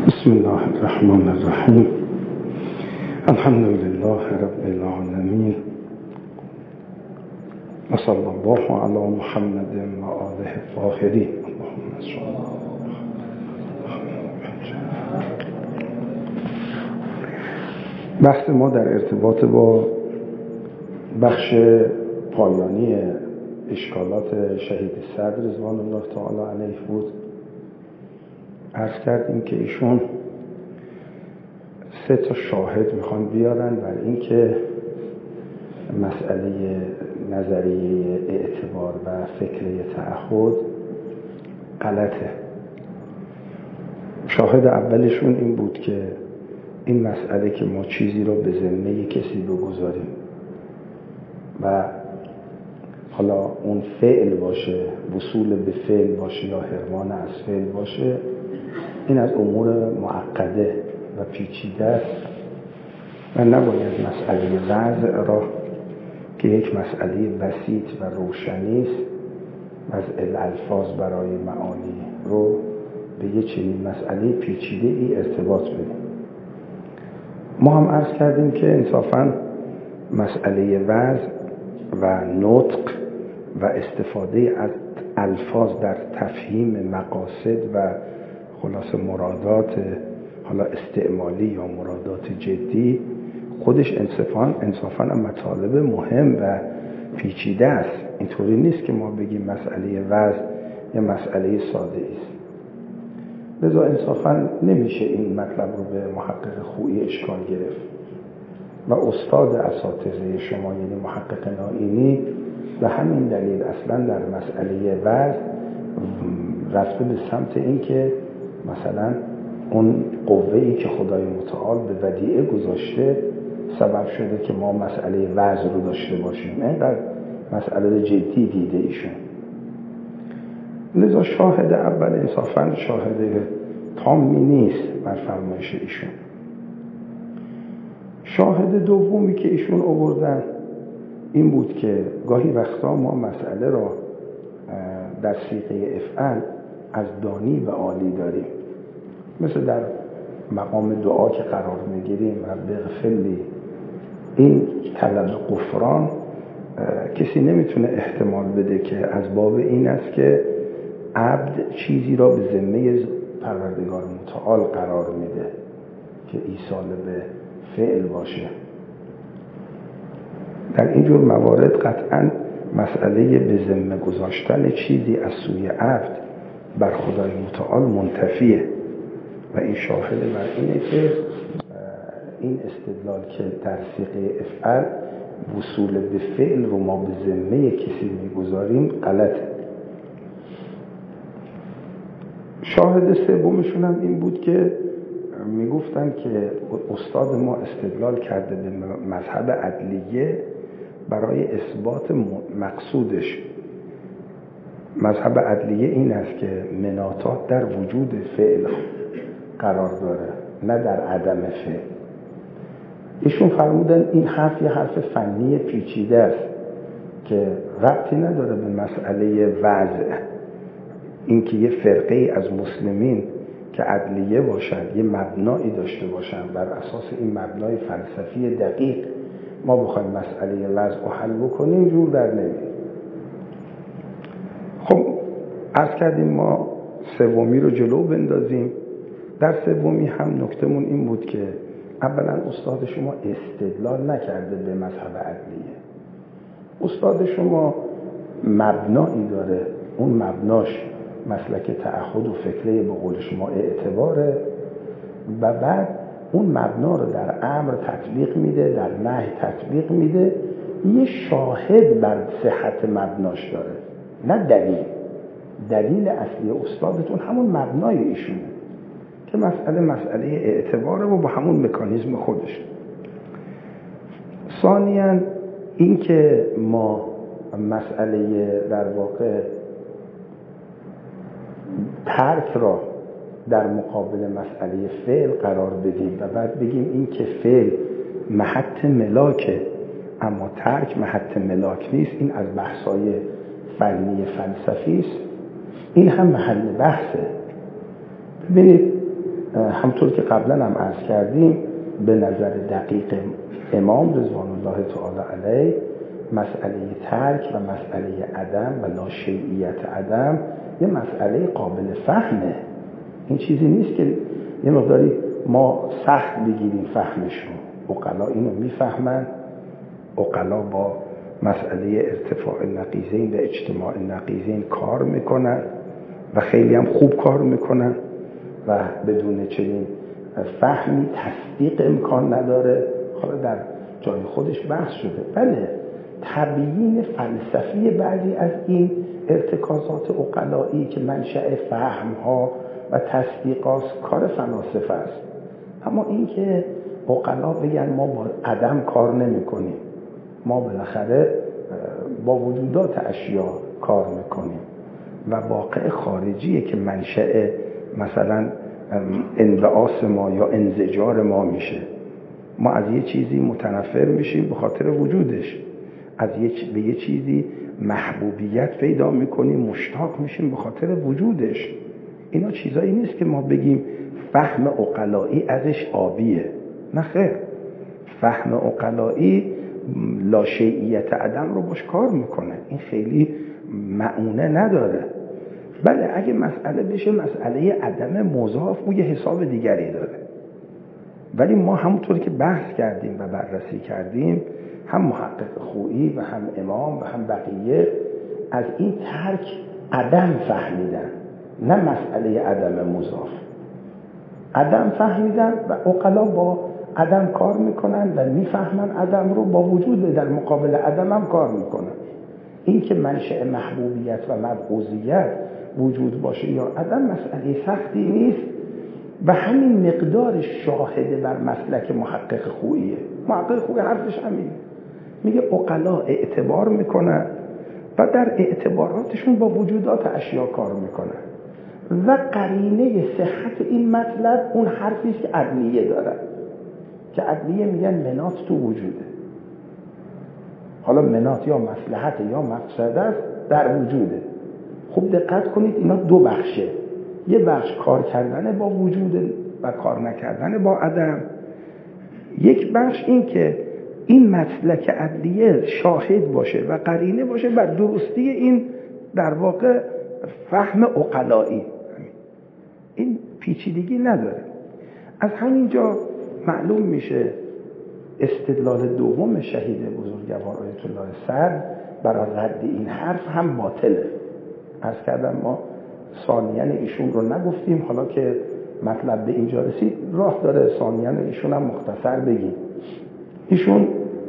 بسم الله الرحمن الرحیم. الحمد لله رب العالمین و صلی الله علی محمد و آله الطاهرین. اللهم صل. بحث ما در ارتباط با بخش پایانی اشکالات شهید صدر رضوان الله تعالی علیه بود. عرض کردیم که ایشون 3 شاهد میخوان بیارن بر این که مسئله نظریه اعتبار و فکره تعهد غلطه. شاهد اولشون این بود که این مسئله که ما چیزی رو به ذمه کسی بگذاریم و حالا اون فعل باشه، وصول به فعل باشه یا حرمان از فعل باشه، این از امور معقده و پیچیده است و نباید مسئله وضع را که یک مسئله بسیط و روشنی است، وضع الفاظ برای معانی رو به یک چنین مسئله پیچیده ای ارتباط بدیم. ما هم عرض کردیم که انصافاً مسئله وضع و نطق و استفاده از الفاظ در تفهیم مقاصد و خلاص مرادات حالا استعمالی یا مرادات جدی خودش انصافاً مطالب مهم و پیچیده است. اینطوری نیست که ما بگیم مسئله وضع یا مسئله ساده است. لذا انصافاً نمیشه این مطلب رو به محقق خویی اشکال گرفت و استاد اساتذه شما یعنی محقق نائینی به همین دلیل اصلا در مسئله وضع رفته به سمت این که مثلا اون قوه‌ای که خدای متعال به ودیعه گذاشته سبب شده که ما مسئله وضع رو داشته باشیم. اینقدر مسئله جدی دیده ایشون. لذا شاهد اول انصافاً شاهد تامی نیست بر فرمایش ایشون. شاهد دومی که ایشون آوردن این بود که گاهی وقتا ما مسئله را در صیغه افعل از دانی به عالی داریم، مثل در مقام دعا که قرار میگیریم رب اغفر لی. این طلب غفران کسی نمیتونه احتمال بده که از باب این است که عبد چیزی را به ذمه پروردگار متعال قرار میده که ایصال به فعل باشه. در اینجور موارد قطعاً مسئله به ذمه گذاشتن چیزی از سوی عبد بر خدای متعال منتفیه و این شاهد بر اینه که این استدلال که در صیغه افعل وصول به فعل رو ما به ذمه کسی میگذاریم غلطه. شاهد سومشون هم این بود که میگفتن که استاد ما استدلال کرده به مذهب عدلیه برای اثبات مقصودش. مذهب عدلیه این است که مناطات در وجود فعل قرار داره نه در عدم فعل. ایشون فرمودن این حرف یه حرف فنی پیچیده است که ربطی نداره به مسئله وضع. این که یه فرقه از مسلمین که عدلیه باشن یه مبنایی داشته باشن بر اساس این مبنای فلسفی دقیق ما بخوایم مسئله وضع رو حل بکنیم جور در نمیاد. خب عرض کردیم ما سومی رو جلو بندازیم. در سومی هم نکتمون این بود که اولا استاد شما استدلال نکرده به مذهب عدلیه. استاد شما مبنایی داره، اون مبناش مسلک تعهد و فکره به قول شما اعتباره و بعد اون مبنا رو در امر تطبیق میده، در نهی تطبیق میده. یه شاهد بر صحت مبناش داره نه دلیل اصلی استادتون همون مبنای ایشونه که مسئله اعتباره و با همون مکانیزم خودش. ثانیاً این که ما مسئله در واقع ترک را در مقابل مسئله فعل قرار بدیم و بعد بگیم این که فعل محط ملاکه اما ترک محط ملاک نیست، این از بحث‌های فنی فلسفی است. این هم محل بحثه. ببینید همطور که قبلا هم عرض کردیم به نظر دقیق امام رضوان الله تعالی علیه مسئله ترک و مسئله عدم و لاشیعیت عدم یه مسئله قابل فهمه. این چیزی نیست که یه مقداری ما سخت بگیریم فهمش رو. عقلا اینو میفهمن، عقلا با مسئله ارتفاع نقیضین و اجتماع نقیضین کار میکنن و خیلی هم خوب کار میکنن و بدون چنین فهمی تصدیق امکان نداره. حالا در جای خودش بحث شده. بله، تبیین فلسفی بعضی از این ارتکازات عقلایی که منشأ فهمها و تصدیقات کار فلاسفه است. اما این که عقلا بگن ما با عدم کار نمی کنیم، ما بالاخره با وجودات اشیا کار میکنیم و واقع خارجیه که منشأ مثلا انبعاث ما یا انزجار ما میشه. ما از یه چیزی متنفر میشیم به خاطر وجودش، به یه چیزی محبوبیت پیدا میکنیم، مشتاق میشیم به خاطر وجودش. اینا چیزایی نیست که ما بگیم فهم عقلایی ازش آبیه. نه خیر، فهم عقلایی لاشیعیت عدم رو باش کار میکنه. این خیلی معونه نداره. بله، اگه مسئله بشه مسئله عدم مضاف، اون یه حساب دیگری داره. ولی ما همونطور که بحث کردیم و بررسی کردیم، هم محقق خویی و هم امام و هم بقیه از این ترک عدم فهمیدن، نه مسئله عدم مضاف. عدم فهمیدن و عقلا با عدم کار میکنن و میفهمن عدم رو، با وجود در مقابل عدم هم کار میکنن. این که منشأ محبوبیت و مبغوضیت وجود باشه یا عدم مسئله سختی نیست و همین مقدار شاهده بر مسلک محقق خوییه. محقق خویی حرفش همین، میگه عقلا اعتبار میکنن و در اعتباراتشون با وجودات اشیا کار میکنن و قرینه صحت این مطلب اون حرفی که عدلیه دارن، که عدلیه میگن منات تو وجوده. حالا منات یا مصلحت یا مقصد است در وجوده. خوب دقت کنید، اینا دو بخشه. یه بخش کار کردن با وجود و کار نکردن با عدم. یک بخش این که این مسلک عدلیه شاهد باشه و قرینه باشه بر درستی این در واقع فهم عقلایی. این پیچیدگی نداره. از همینجا معلوم میشه استدلال دوم شهید بزرگوار آیت الله صدر برای رد این حرف هم باطله. عرض کردم ما ثانیاً ایشون رو نگفتیم، حالا که مطلب به اینجا رسید راه داره ثانیاً ایشون هم مختصر بگیم. ایشون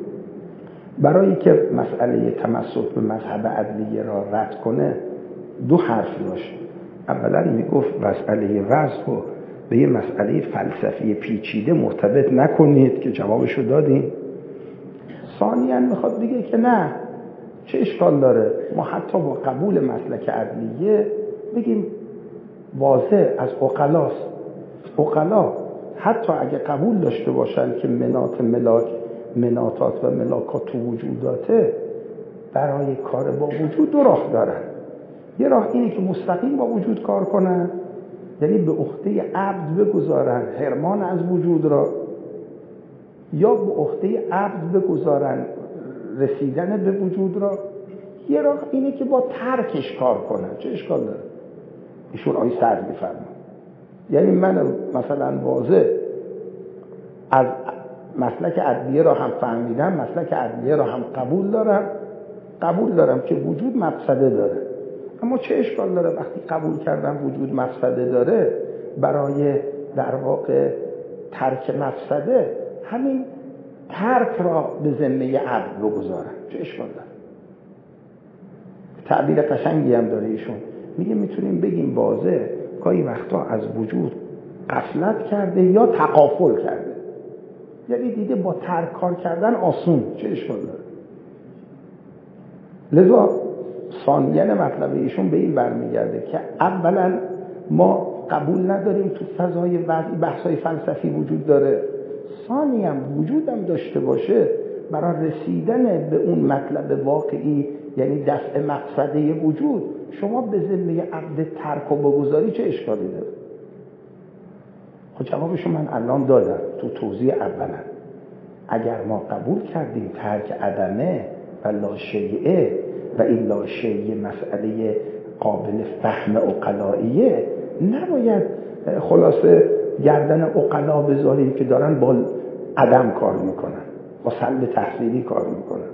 برای که مسئله تمسک به مذهب عدلیه را رد کنه دو حرف داشت. اولا میگفت مسئله وضع رو به یه مسئله فلسفی پیچیده مرتبط نکنید که جوابشو دادیم. ثانیاً میخواد بگه که نه، چه اشکال داره ما حتی با قبول مسلک عدلیه بگیم واضح از عقلاست. عقلا حتی اگه قبول داشته باشن که مناتات و ملاکات تو وجوداته، برای کار با وجود دو راه دارن. یه راه اینه که مستقیم با وجود کار کنن، یعنی به عهده عبد بگذارن حرمان از وجود را، یا به عهده عبد بگذارن رسیدن به وجود را. یه راه اینه که با ترکش کار کنن. چه اشکال داره؟ ایشون آیه صدر میفرمایند یعنی من مثلا واضح از مسلک عدلیه را هم فهمیدم، مسلک عدلیه را هم قبول دارم که وجود مفسده داره. اما چه اشکال داره وقتی قبول کردم وجود مفسده داره، برای در واقع ترک مفسده همین ترک را به ذمه عبد بگذارم. چه اشکال داره؟ تعبیر قشنگی هم داره ایشون، میگه میتونیم بگیم واضح گاهی وقتا از وجود غفلت کرده یا تغافل کرده، یعنی دیده با ترک کار کردن آسون. چه اشکال داره؟ لذا ثانیاً مطلب ایشون به این برمیگرده که اولا ما قبول نداریم تو فضای وضعی بحث‌های فلسفی وجود داره، ثانیاً وجودم داشته باشه برای رسیدن به اون مطلب واقعی، یعنی دفع مقصده وجود، شما به ذمه عبد ترک و بگذاری چه اشکالی داره؟ خب جوابشو من الان دادم تو توضیح اولا. اگر ما قبول کردیم ترک عدمه و لاشیعه و این لاشیعه مسئله قابل فهم عقلاییه، نباید خلاصه گردن عقلا بذاریم که دارن با عدم کار میکنن، با سلب تحصیلی کار میکنن.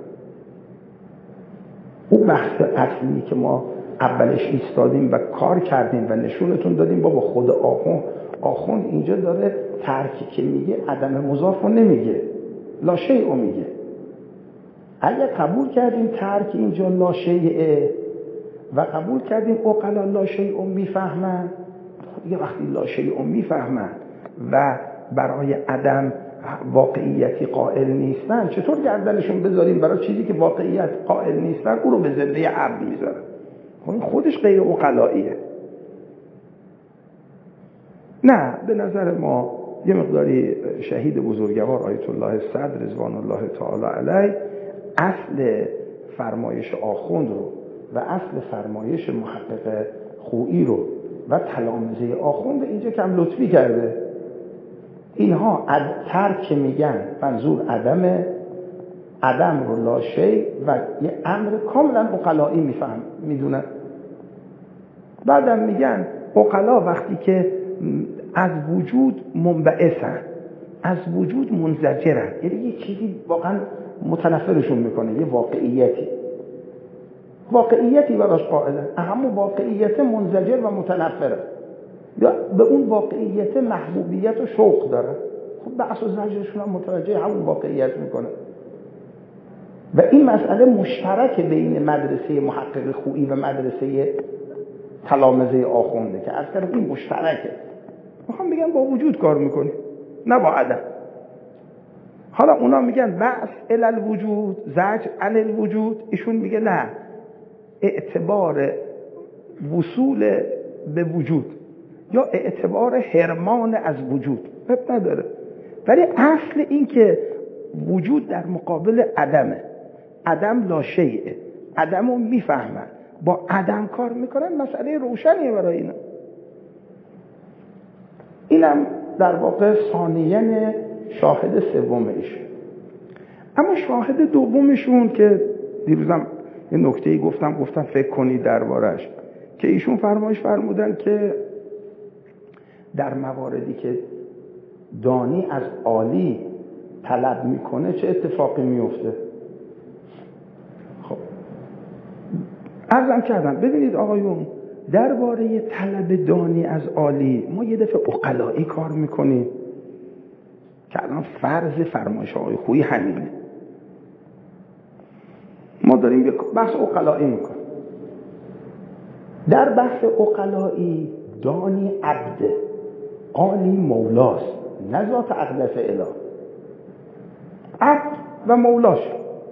اون بحث اصلی که ما اولش ایستادیم و کار کردیم و نشونتون دادیم بابا خود آخوند اینجا داره ترکی که میگه عدم مضاف رو نمیگه، لا شیء میگه. اگر قبول کردیم ترک اینجا لا شیء و قبول کردیم عقلا لا شیء میفهمن، دیگه وقتی لا شیء میفهمن و برای عدم واقعیتی قائل نیستن، چطور گردنشون بذاریم برای چیزی که واقعیت قائل نیستن او رو به زنده عبد میذارن؟ خودش غیر عقلاییه. نه، به نظر ما یه مقداری شهید بزرگوار آیت الله صدر رضوان الله تعالی علیه اصل فرمایش آخوند رو و اصل فرمایش محقق خویی رو و تلامذه آخوند اینجا کم لطفی کرده. اینها ترک میگن منظور عدم رو لا شیء و یه امر کاملا عقلایی میدونن. بعدم میگن عقلا وقتی که از وجود منبعثن، از وجود منزجرن، یعنی یه چیزی واقعا متنفرشون میکنه، یه واقعیتی براش قائلن، اهم واقعیت منزجر و متنفره، یا به اون واقعیت محبوبیت و شوق داره. خب بحث و زجرشون هم متوجه همون واقعیت میکنه. و این مسئله مشترک بین مدرسه محقق خویی و مدرسه تلامذه آخونده که از طرف این مشترکه. میخوام بگن با وجود کار میکنی نه با عدم. حالا اونا میگن بحث الالوجود، زجر الالوجود، ایشون میگه نه، اعتبار وصول به وجود یا اعتبار حرمان از وجود اب نداره، ولی اصل این که وجود در مقابل عدمه، عدم لا شیء، عدم رو میفهمن، با عدم کار میکنن، مسئله روشنیه برای اینا. اینم در واقع ثانیاً شاهد سومشون. اما شاهد دومشون که دیروزم یه نکته‌ای گفتم فکر کنید دربارش، که ایشون فرمودن که در مواردی که دانی از عالی طلب میکنه چه اتفاقی میفته. خب عرضم کردم ببینید آقایون، درباره طلب دانی از عالی ما یه دفعه عقلایی کار میکنیم که الان فرض فرمایش آقای خویی همینه. ما داریم یک بحث عقلایی میکنیم. در بحث عقلایی دانی عبده، عالی مولاست، نه ذات اقدس اله، عبد و مولاش،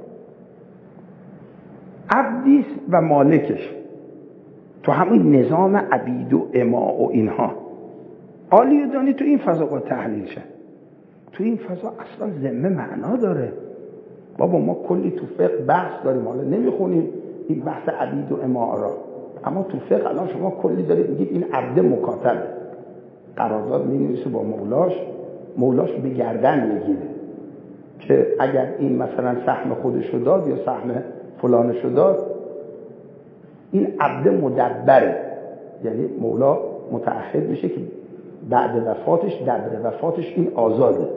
عبدیست و مالکش، تو همین نظام عبید و اماء و اینها. عالی و دانی تو این فضا با تحلیل شد. تو این فضا اصلا ذمه معنا داره. بابا ما کلی تو فقه بحث داریم، حالا نمیخونیم این بحث عبید و اماء را، اما تو فقه الان شما کلی دارید میگید این عبد مکاتبه، قرارداد می‌نویسه با مولاش به گردن میگیره که اگر این مثلا سهم خودشو داد یا سهم فلانشو داد، این عبد مدبره، یعنی مولا متعهد میشه که بعد وفاتش، دبر وفاتش این آزاده.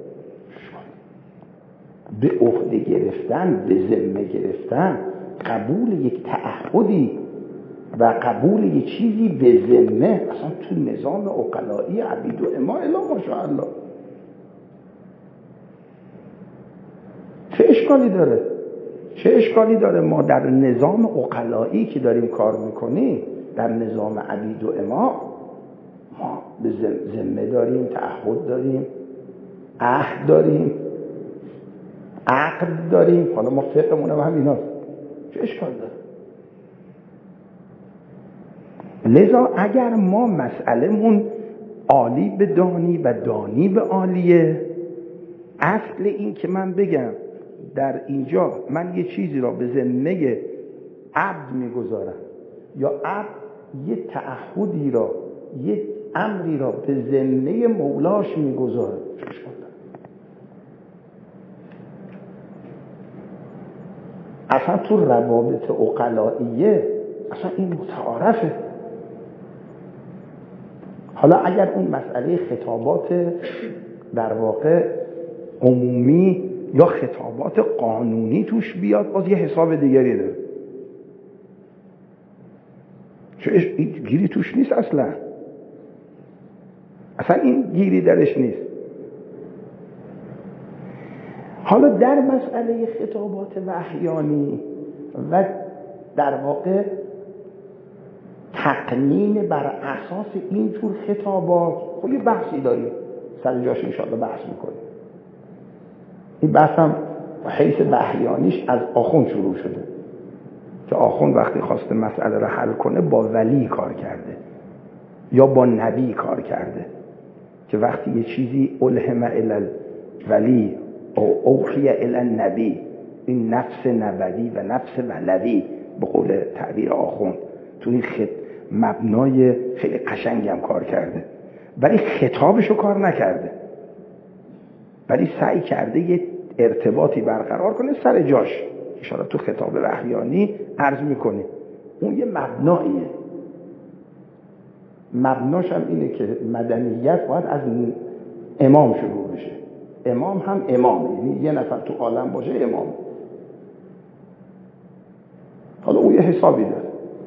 به عهده گرفتن، به ذمه گرفتن، قبول یک تعهدی و قبول یک چیزی به ذمه، اصلا تو نظام عقلایی عبید و اماء اله ماشاءالله چه اشکالی داره ما در نظام عقلایی که داریم کار میکنیم، در نظام عبید و اماء ما به ذمه داریم، تعهد داریم، عهد داریم، عقد داریم. حالا ما فقهمون هم ایناست، چه اشکال داره؟ لذا اگر ما مسئلهمون عالی به دانی و دانی به عالیه، اصل این که من بگم در اینجا من یه چیزی را به ذمه عبد میگذارم یا عبد یه تعهدی را، یه امری را به ذمه مولاش میگذاره. اصلا تو روابط عقلائیه اصلا این متعارفه. حالا اگر اون مسئله خطابات در واقع عمومی یا خطابات قانونی توش بیاد، باز یه حساب دیگری داره، چون این گیری توش نیست، اصلا این گیری درش نیست. حالا در مسئله خطابات وحیانی و در واقع تقنین بر اساس اینجور خطابات، خب یه بحثی داریم سر جاش انشاءالله بحث میکنیم. این بحث هم حیث وحیانیش از آخوند شروع شده که آخوند وقتی خواسته مسئله رو حل کنه با ولی کار کرده یا با نبی کار کرده، که وقتی یه چیزی الهم الی الولی او اوحی الی النبی، این نفس نبوی و نفس ولوی به قول تعبیر آخوند تو این مبنای خیلی قشنگی هم کار کرده، ولی خطابشو کار نکرده، ولی سعی کرده یه ارتباطی برقرار کنه سر جاش. اشاره تو خطاب وحیانی عرض میکنه اون یه مبناییه. مبناش هم اینه که مدنیت باید از امام شروع بشه. امام هم امام، یعنی یه نفر تو عالم باشه امام. حالا اون یه حسابی داره،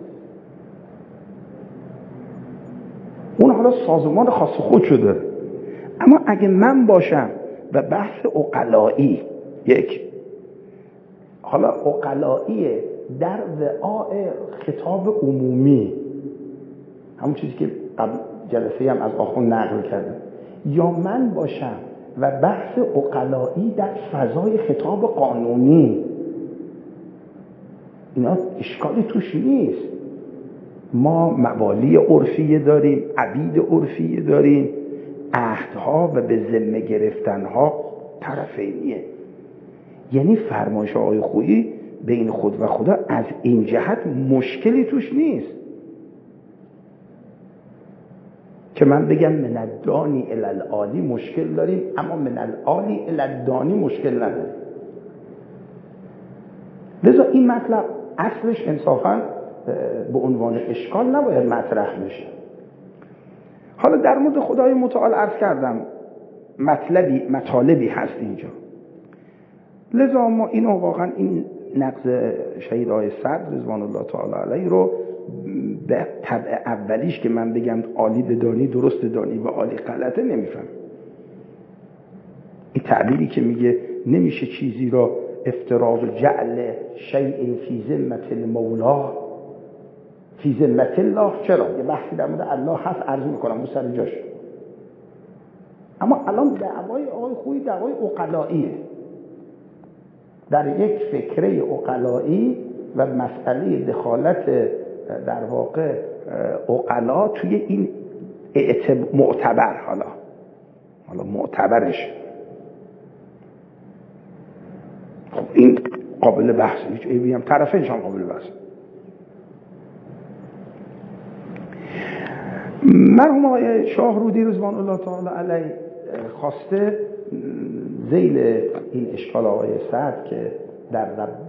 اون حالا سازمان خاص خودشو داره. اما اگه من باشم و بحث عقلایی یک، حالا عقلایی در وعاء خطاب عمومی، همون چیزی که قبل جلسه هم از آخوند نقل کردم، یا من باشم و بحث عقلایی در فضای خطاب قانونی، اینا اشکالی توش نیست. ما موالی عرفیه داریم، عبید عرفیه داریم، عهدها و به ذمه گرفتنها طرفینیه. یعنی فرمایش آقای خویی بین خود و خدا از این جهت مشکلی توش نیست که من بگم من الدانی الی العالی مشکل داریم، اما من العالی الی الدانی مشکل نداریم. لذا این مطلب اصلش انصافاً به عنوان اشکال نباید مطرح بشه. حالا در مورد خدای متعال عرض کردم مطالبی هست اینجا، لذا ما اینو واقعا این نقض شهید آقای صدر رضوان الله تعالی علیه رو به طبع اولیش که من بگم عالی بدانی درست دانی و عالی غلطه نمیفهم. این تعبیری که میگه نمیشه چیزی را افتراض جعل شیء فی ذمة المولا فی ذمة الله، چرا؟ یه بحثی در مورد الله هست عرض میکنم سر جاش، اما الان دعوای آقای خویی دعوای عقلاییه، در یک فکره عقلایی و مسئله دخالت در واقع عقلا توی این معتبر، حالا معتبرش، خب این قابل بحث، هیچ عیبی هم طرفینش هم قابل بحث. مرحوم آقای شاهرودی رضوان الله تعالی علیه خواسته ذیل این اشکال آقای سعد که در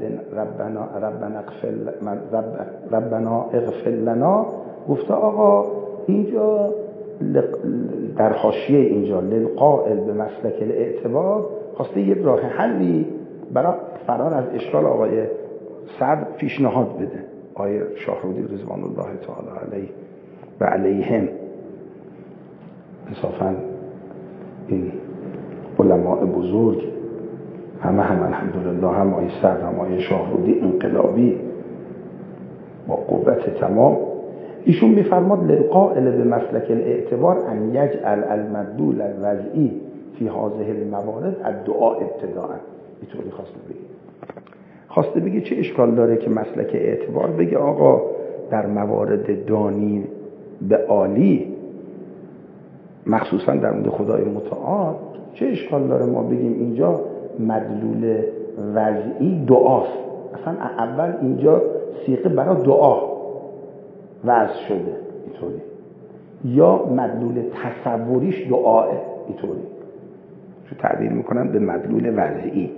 ربنا اغفر لنا گفته آقا اینجا در حاشیه اینجا للقائل به مسلک الاعتبار خواسته یه راه حلی برای فرار از اشکال آقای سعد پیشنهاد بده. آقای شاهرودی رضوان الله تعالی علیه و علیهم انصافاً این علماء بزرگ هم الحمدلله، هم آقای سعد هم آقای شاهرودی انقلابی با قوت تمام، ایشون میفرماد للقائل به مسلک الاعتبار ان یجعل المدلول الوضعی فی هذه الموارد الدعاء ابتداء. اینطوری خواسته بگه چه اشکال داره که مسلک اعتبار بگه آقا در موارد دانی به عالی، مخصوصا در مورد خدای متعال، چه اشکال داره ما بگیم اینجا مدلول وضعی دعاست، اصلا اول اینجا صیغه برای دعا وضع شده اینطوری، یا مدلول تصوریش دعاه، اینطوری چون تعبیر میکنن به مدلول وضعی،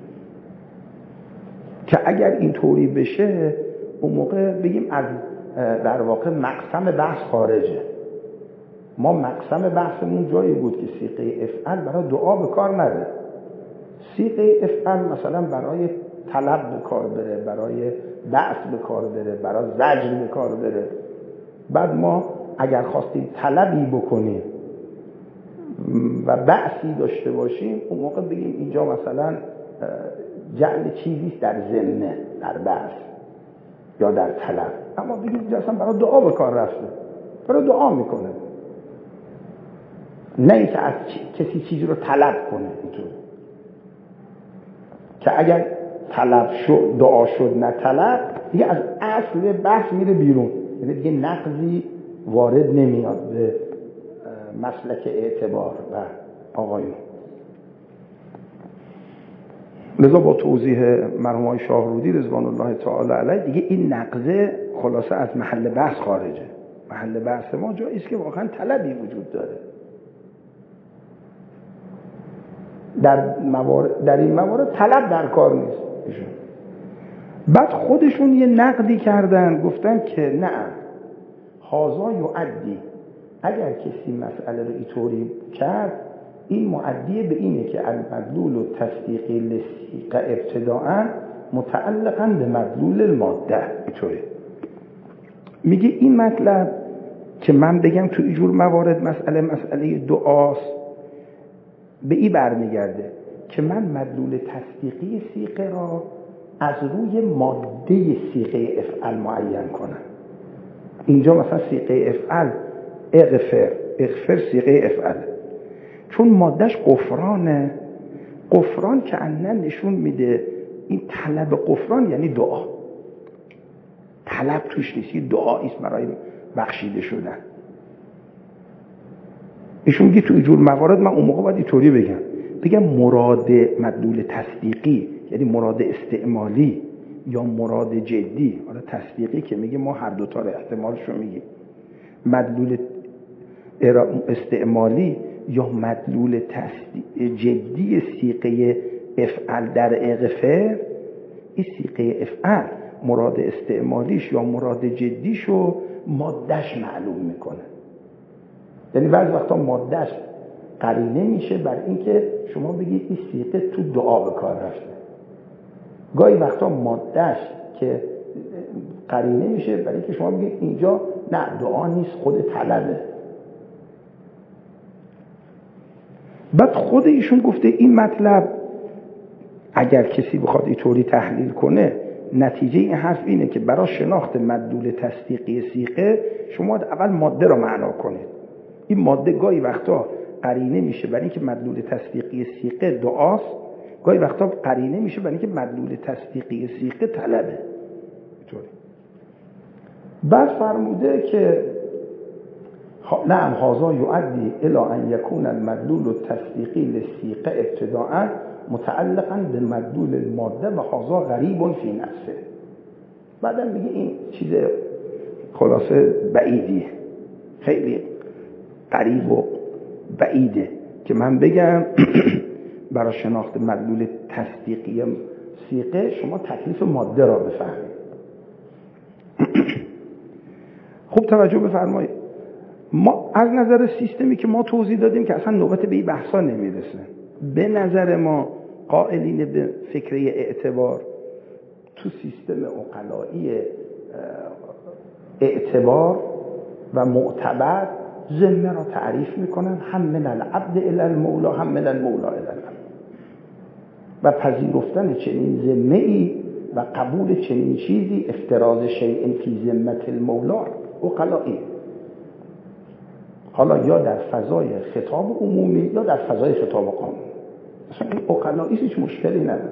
که اگر اینطوری بشه اون موقع بگیم از در واقع مقسم بحث خارجه. ما مقسم بحثمون جایی بود که صیغه افعل برای دعا به کار نره. صیغه افعل مثلا برای طلب به کار بره، برای بعث به کار بره، برای زجر به کار بره. بعد ما اگر خواستیم طلبی بکنیم و بعثی داشته باشیم اون موقع بگیم اینجا مثلا جعل چیزیست در ضمنه، در بعث یا در طلب. اما بگیم اینجا اصلا برای دعا به کار رفته، برای دعا میکنه، نه اینکه از کسی چیزی رو طلب کنه. اینطور که اگر طلب شد دعا شد نه طلب، دیگه از اصل بحث میره بیرون، یعنی دیگه نقضی وارد نمیاد به مسلک اعتبار و آقایون. لذا با توضیح مرحوم آقای شاهرودی رضوان الله تعالی علیه دیگه این نقضه خلاصه از محل بحث خارجه. محل بحث ما جایی است که واقعا طلبی وجود داره. در این موارد طلب در کار نیست. بعد خودشون یه نقدی کردن، گفتن که نه، هازا یعدی، اگر کسی مسئله رو اینطوری کرد این معدی به اینه که المدلول و تصدیقی لسیقه ابتداعا متعلقاً به مدلول الماده. اینطوری میگه این مطلب که من بگم تو اینجور موارد مسئله دعاست، به این برمیگرده که من مدلول تصدیقی صیغه را از روی ماده صیغه افعل معین کنم. اینجا مثلا صیغه افعل اغفر صیغه افعل، چون مادهش غفرانه. غفران که انن نشون میده این طلب غفران یعنی دعا، طلب توش نیست، دعاییست برای بخشیده شدن. ایشون میگه تو اینجور موارد من اون موقع باید اینطوری بگم مراد مدلول تصدیقی یعنی مراد استعمالی یا مراد جدی. حالا تصدیقی که میگه ما هر دوتا رو احتمالش رو میگیم، مدلول استعمالی یا مدلول جدی صیغه افعل در اغفر. این صیغه افعل مراد استعمالیش یا مراد جدیشو مادهش معلوم میکنه. یعنی بعضی وقتا مادهش قرینه میشه بر اینکه شما بگید این صیغه تو دعا به کار رفته. گاهی وقتا مادهش که قرینه میشه برای اینکه شما بگید اینجا نه دعا نیست، خود طلبه. بعد خود ایشون گفته این مطلب اگر کسی بخواد اینطوری تحلیل کنه، نتیجه این حرف اینه که برای شناخت مدلول تصدیقی صیغه شما اول ماده رو معنا کنید. این ماده گاهی وقتا قرینه میشه برای اینکه مدلول تصدیقی صیغه دعاست، گاهی وقتا قرینه میشه برای اینکه مدلول تصدیقی صیغه طلبه. اینطوری بعد فرموده که نعم هذا یؤدی الی ان یکون المدلول التصدیقی للصیغه ابتداء متعلقا بمدلول الماده و هذا غریب فی نفسه. بعدم میگه این چیز خلاصه بعیدی، خیلی غریب و بعیده که من بگم برای شناخت مدلول تصدیقی صیغه شما تکلیف ماده را بفهمید. خوب توجه بفرمایید، ما از نظر سیستمی که ما توضیح دادیم که اصلا نوبت به این بحثا نمیرسه. به نظر ما قائلین به فکره اعتبار تو سیستم عقلایی اعتبار و معتبر ذمه را تعریف میکنن، هم من العبد الی المولا هم من المولا الی العبد، و پذیرفتن چنین ذمه ای و قبول چنین چیزی افتراض شیء فی ذمه المولا عقلایی، حالا یا در فضای خطاب عمومی یا در فضای خطاب قانونی. اصلا این عقلایی هیچ مشکلی نداره.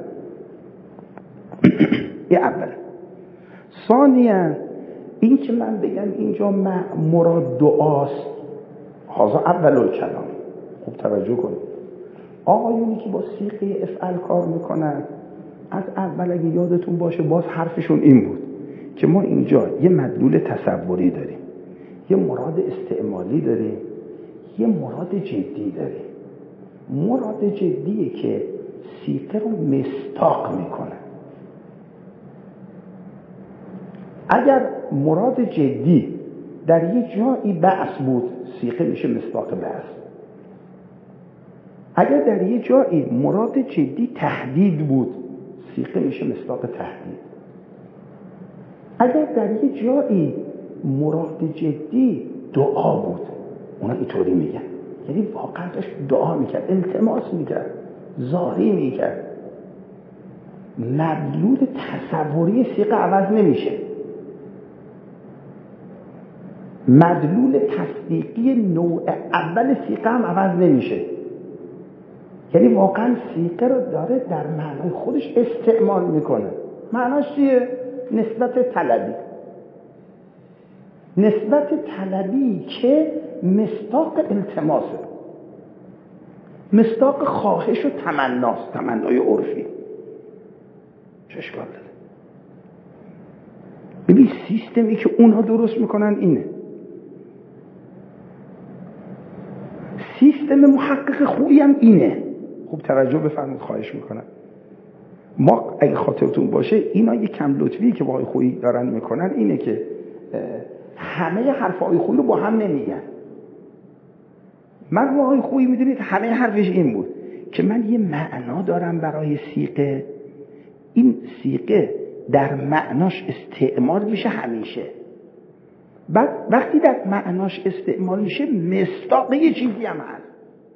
این اول. ثانیاً این که من بگم اینجا مراد دعاست، هذا اول الکلام. خوب توجه کنید، آقایونی که با صیغه افعل کار میکنن از اول اگه یادتون باشه باز حرفشون این بود که ما اینجا یه مدلول تصوری داریم، یه مراد استعمالی داریم، یه مراد جدی داریم. مراد جدیه که صیغه رو مصداق میکنه. اگر مراد جدی در یه جایی بحث بود، صیغه میشه مصداق بحث. اگر در یه جایی مراد جدی تهدید بود، صیغه میشه مصداق تهدید. اگر در یه جایی مراد جدی دعا بود، اونا اینطوری میگن، یعنی واقعا داشت دعا میکرد، التماس میکرد، زاری میکرد، مدلول تصوری صیغه عوض نمیشه، مدلول تصدیقی نوع اول صیغه هم عوض نمیشه. یعنی واقعا صیغه رو داره در معنای خودش استعمال میکنه. معناش چیه؟ نسبت طلبی. نسبت طلبی که مصداق التماسه، مصداق خواهش و تمناست، تمنای عرفی. چه اشکال داره؟ ببین سیستمی که اونها درست میکنن اینه. سیستم محقق خویی هم اینه. خوب توجه بفرمایید، خواهش میکنم. ما اگه خاطرتون باشه اینا یک کم لطفی که با آقای خویی دارن میکنن اینه که همه حرف آقای خویی رو با هم نمیگن. من آقای خویی میدونید همه حرفش این بود که من یه معنا دارم برای صیغه، این صیغه در معناش استعمال میشه همیشه. بعد وقتی در معناش استعمال میشه مصداق یه چیزی هم هست.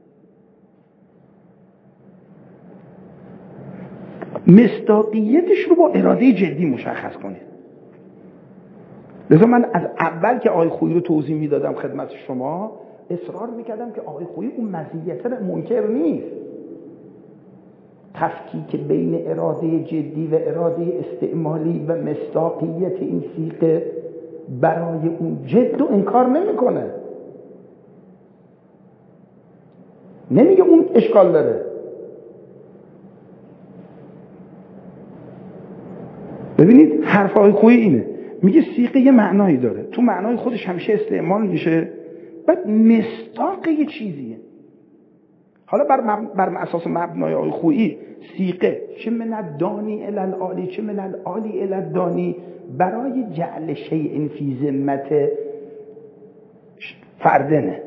مصداقیتش رو با اراده جدی مشخص کنید. لذا من از اول که آقای خویی رو توضیح میدادم خدمت شما اصرار میکردم که آقای خویی اون مزیت منکر نیست. تفکیک بین اراده جدی و اراده استعمالی و مصداقیت این صیغه برای اون جد رو انکار نمیکنه. نمیگه اون اشکال داره. ببینید حرف آقای خویی اینه، میگه صیغه یه معنایی داره، تو معنای خودش همیشه استعمال میشه، بعد مصداق یه چیزیه. حالا بر اساس مبنای آقای خویی صیغه چه من الدانی الی العالی چه من العالی الی الدانی برای جعل شیء فی ذمت فردنه،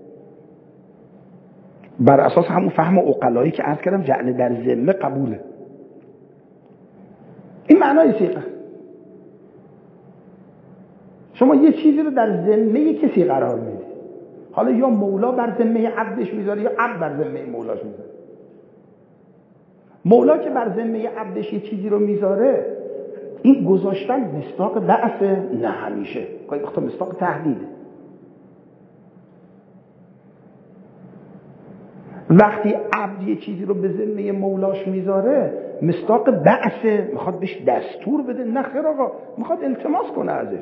بر اساس همون فهم عقلایی که عرض کردم جعل در ذمه قبوله. این معنای صیغه. شما یه چیزی رو در ذمه کسی قرار میدید، حالا یا مولا بر ذمه عبدش میذاره یا عبد بر ذمه مولاش میذاره. مولا که بر ذمه عبدش یه چیزی رو میذاره، این گذاشتن مصداق بعثه؟ نه همیشه گاهی وقتا مصداق تهدیده. وقتی عبد یه چیزی رو به ذمه مولاش میذاره مصداق بعثه، میخواد بهش دستور بده. نه خیر آقا، میخواد التماس کنه ازش.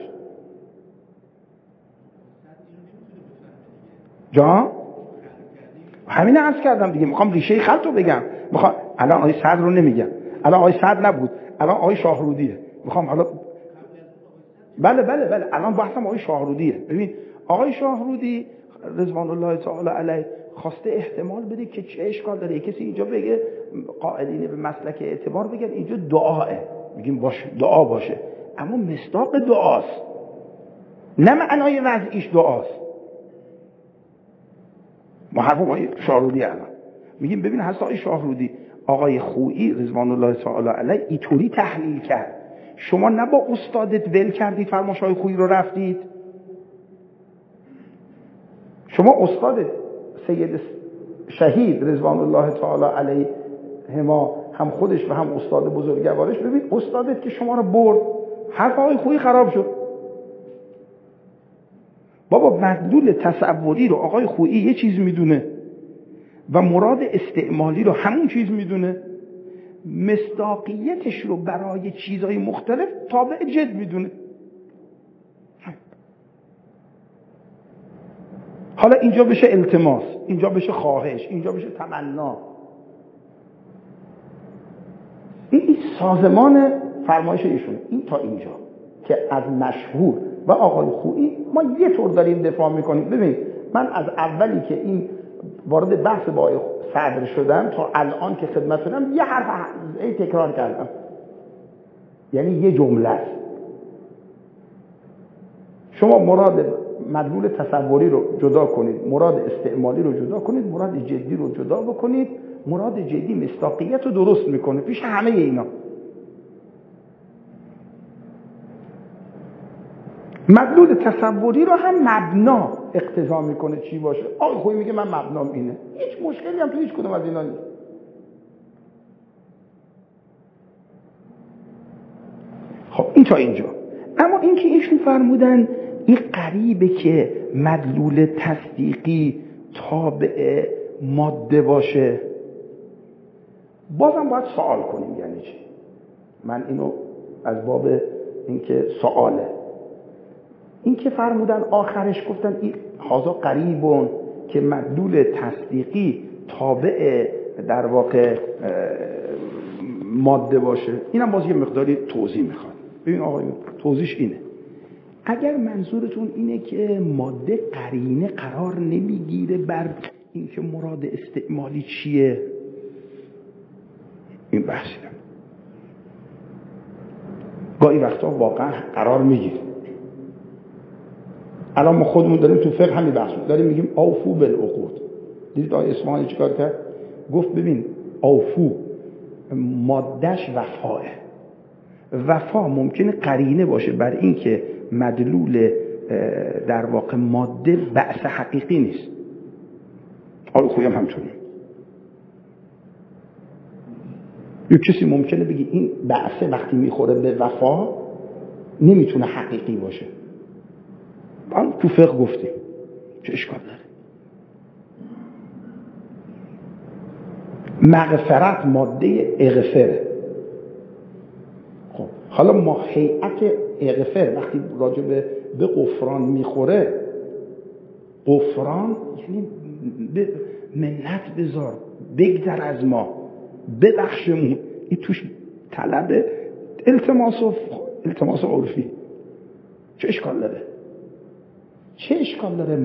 جا همین عرض کردم دیگه، میخوام ریشه خلط رو بگم. میخوام الان آقای صدر رو نمیگم، الان آقای صدر نبود، الان آقای شاهرودیه. میخوام حالا بله الان بحثم آقای شاهرودیه. ببین آقای شاهرودی رضوان الله تعالی علیه خواسته احتمال بده که چه اشکال داره کسی اینجا بگه قائلین به مسلک اعتبار بگن اینجا دعاه، میگیم باشه دعا باشه، اما مصداق دعاست، نه معنای وضعیش دعاست. ما حرف آقای شاهرودی الان میگیم ببین حضرت آقای شاهرودی آقای خویی رضوان الله تعالی علیه اینطوری تحلیل کرد، شما نه با استادت ول کردید فرمایش های خویی رو رفتید. شما استادت سید شهید رضوان الله تعالی علیه هم خودش و هم استاد بزرگوارش، ببین استادت که شما رو برد، حرف آقای خویی خراب شد. بابا مدلول تصوری رو آقای خویی یه چیز میدونه و مراد استعمالی رو همون چیز میدونه، مصداقیتش رو برای چیزهای مختلف تابع جد میدونه. حالا اینجا بشه التماس، اینجا بشه خواهش، اینجا بشه تمنا. این سازمان فرمایش ایشون این تا اینجا که از مشهور و آقای خویی ما یه طور داریم دفاع میکنیم. ببین من از اولی که این وارد بحث با آقای صدر شدم تا الان که خدمتتونم یه حرف تکرار کردم، یعنی یه جمله است. شما مراد مدلول تصوری رو جدا کنید، مراد استعمالی رو جدا کنید، مراد جدی رو جدا بکنید. مراد جدی مصداقیت رو درست میکنه پیش همه اینا. مدلول تصوری رو هم مبنا اقتضا میکنه چی باشه. آقای خویی میگه من مبنام اینه، هیچ مشکلی هم تو هیچ کدوم از اینا نیست. خب این تا اینجا. اما این که ایشون فرمودن این غریبه که مدلول تصدیقی تابع ماده باشه، بازم باید سوال کنیم یعنی چی. من اینو از باب اینکه سواله، این که فرمودن آخرش گفتن این هازا غریبون که مدلول تصدیقی تابع در واقع ماده باشه، اینم باز یه مقداری توضیح میخواد. ببین آقایون توضیحش اینه، اگر منظورتون اینه که ماده قرینه قرار نمیگیره بر این که مراد استعمالی چیه، این بحثی نه. گاهی وقتا واقعا قرار میگیره. الان ما خودمون داریم تو فقه همین بحث داریم میگیم اوفو بالعقود. دیدید آقای اصفهانی چیکار کرد؟ گفت ببین اوفو مادهش وفاه. وفا ممکنه قرینه باشه بر این که مدلول در واقع ماده بأس حقیقی نیست. آقای خویی هم همچونه. یک کسی ممکنه بگی این بأسه وقتی میخوره به وفا نمیتونه حقیقی باشه. من تو فقه گفتیم چه اشکال داره. مغفرت ماده اغفره. خب حالا ما هیئت اغفر وقتی راجع به غفران میخوره، غفران یعنی منت بذار، بگذر از ما، ببخشمون، این توش طلب التماس عرفی. چه اشکال داره؟ چه اشکال داره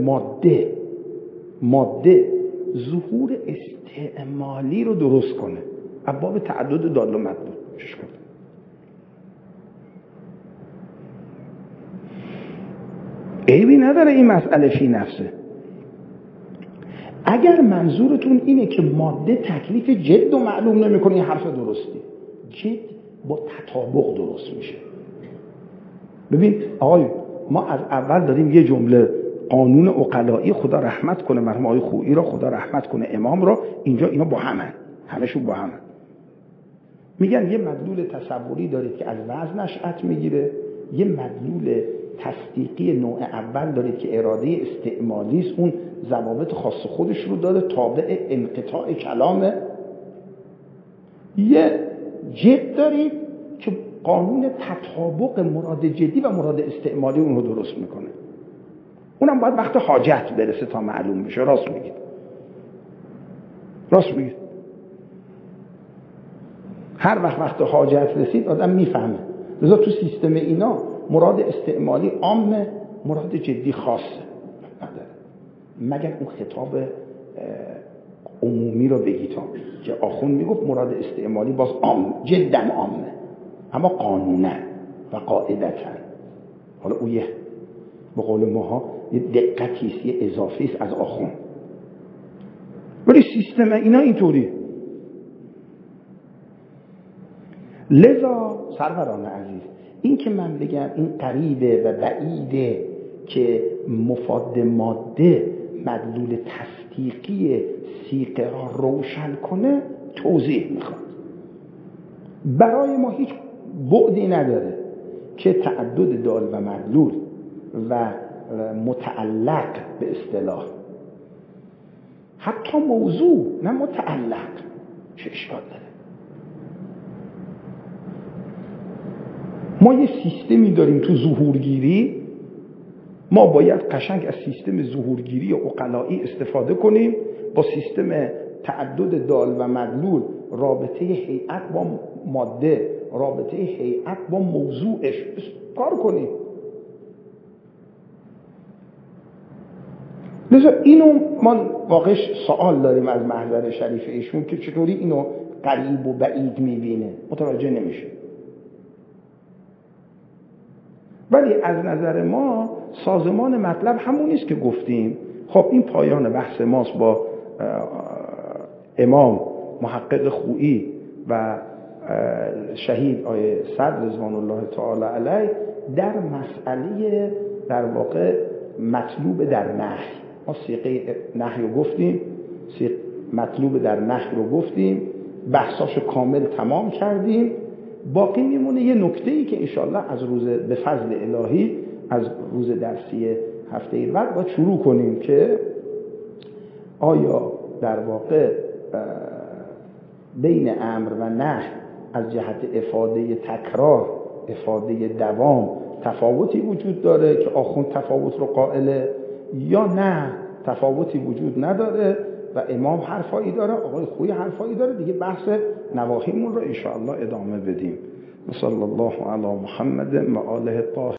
ماده ظهور استعمالی رو درست کنه از باب تعدد دال و مدلول؟ چه اشکال داره؟ عیبی نداره این مسئله فی نفسه. اگر منظورتون اینه که ماده تکلیف جد رو معلوم نمی‌کنه، این حرف درستی. جد با تطابق درست میشه. ببین آقای ما از اول داریم یه جمله قانون عقلایی، خدا رحمت کنه مرحوم آقای خویی را، خدا رحمت کنه امام را، اینجا اینا با همن، همشون با همن. میگن یه مدلول تصوری دارید که از وزن نشأت میگیره، یه مدلول تصدیقی نوع اول دارید که اراده استعمالی است، اون ضوابط خاص خودش رو داره، تابع انقطاع کلامه. یه جد دارید که قانون تطابق مراد جدی و مراد استعمالی اون رو درست میکنه. اونم باید وقت حاجت برسه تا معلوم بشه. راست میگید. هر وقت حاجت رسید آدم میفهمه. لذا تو سیستم اینا مراد استعمالی عامه، مراد جدی خاصه نداره، مگر اون خطاب عمومی رو بگید که آخوند میگفت مراد استعمالی باز عام، جدا عامه، اما قانونه و قاعدتا. حالا او یه به قول ماها یه دقتیست، یه اضافیست از آخوند، ولی سیستم اینا اینطوری. لذا سروران عزیز، این که من بگم این قریبه و بعیده که مفاد ماده مدلول تصدیقی سیغه را روشن کنه توضیح میخواد. برای ما هیچ بعدی نداره که تعدد دال و مدلول و متعلق به اصطلاح، حتی موضوع نه متعلق، چه اشکال داره؟ ما یه سیستمی داریم تو ظهورگیری، ما باید قشنگ از سیستم ظهورگیری عقلایی استفاده کنیم، با سیستم تعدد دال و مدلول رابطه هیئت با ماده، رابطه هیئت با موضوعش کار کنیم. لذا اینو ما واقعا سوال داریم از محضر شریف ایشون که چطوری اینو قریب و بعید میبینه، متوجه نمیشه. ولی از نظر ما سازمان مطلب همونیست که گفتیم. خب این پایان بحث ماست با امام محقق خویی و شهید آیه صدر رضوان الله تعالی علیه در مسئله در واقع مطلوب در نهی. ما صیغه نهی رو گفتیم، مطلوب در نهی رو گفتیم، بحثاش کامل تمام کردیم. باقی میمونه یه نکته‌ای که انشالله از روز به فضل الهی از روز درسی هفته بعد باید شروع کنیم که آیا در واقع بین امر و نهی از جهت افاده تکرار، افاده دوام تفاوتی وجود داره که آخوند تفاوت رو قائله، یا نه تفاوتی وجود نداره و امام حرفایی داره، آقای خویی حرفایی داره. دیگه بحث نواهیمون رو انشاءالله ادامه بدیم. صلی الله علی محمد و آله الطاهرین.